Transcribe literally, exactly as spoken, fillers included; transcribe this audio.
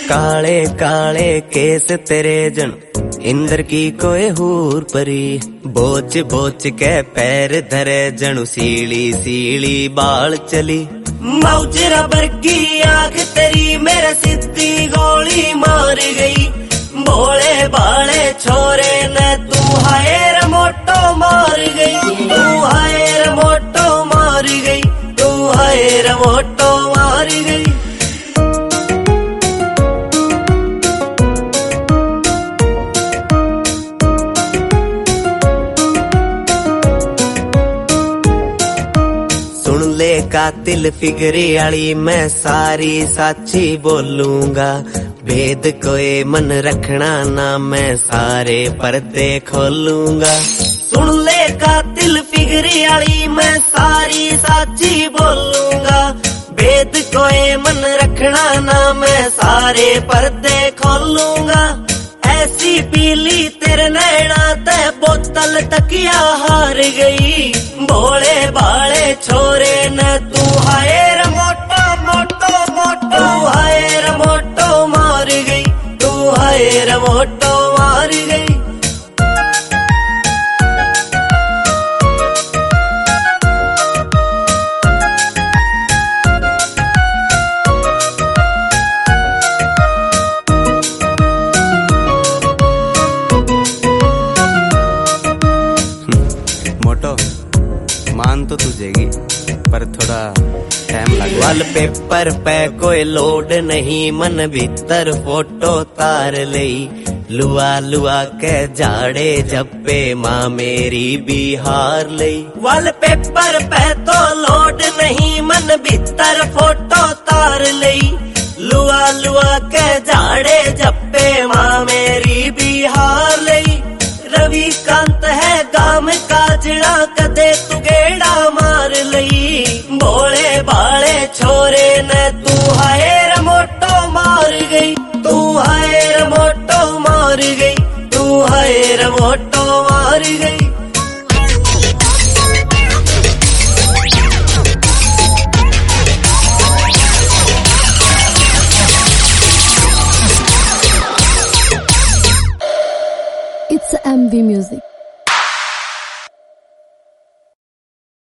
काले काले केस तेरे जन इंद्र की कोई हूर परी, बोच बोच के पैर धरे जनु सीली सीली बाल चली। मौजरा बरगी आंख तेरी मेरा सिद्धि गोली मार गई, भोले बाले छोरे ने तू हायर मोटो मार गई, तू हायर मोटो मार गई, तू हायर मोटो मार गई। सुन ले कातिल फिगरी आली मैं सारी साची बोलूंगा, भेद कोई मन रखना ना मैं सारे पर्दे खोलूंगा। सुन ले कातिल फिगरी आली मैं सारी साची बोलूंगा, भेद कोई मन रखना ना मैं सारे पर्दे खोलूंगा। ऐसी पीली तेरे नैना ते बोतल तकिया हार गई, भोले बाले छोरे ने तू हायर मोटो मोटो मोटो हायर मोटो मार गई, तू हायर मोटो मार गई। मोटो मान तो तुझेगी पर थोड़ा टाइम लगे। वाल पेपर पे कोई लोड नहीं, मन भीतर फोटो तार लई, लुआ लुआ के जाड़े जप्पे माँ मेरी बिहार लई। वाल पेपर पे तो लोड नहीं, मन भीतर फोटो तार लई, लुआ लुआ के जाड़े जप्पे माँ मेरी बिहार लई। रविकांत है गाम काजड़ा कदे तू गेड़ा मार लई, भोले बाले छोरे ने तू हायर मोटो मार गई, तू हायर मोटो मार गई, तू हायर मोटो मार गई। It's M V Music.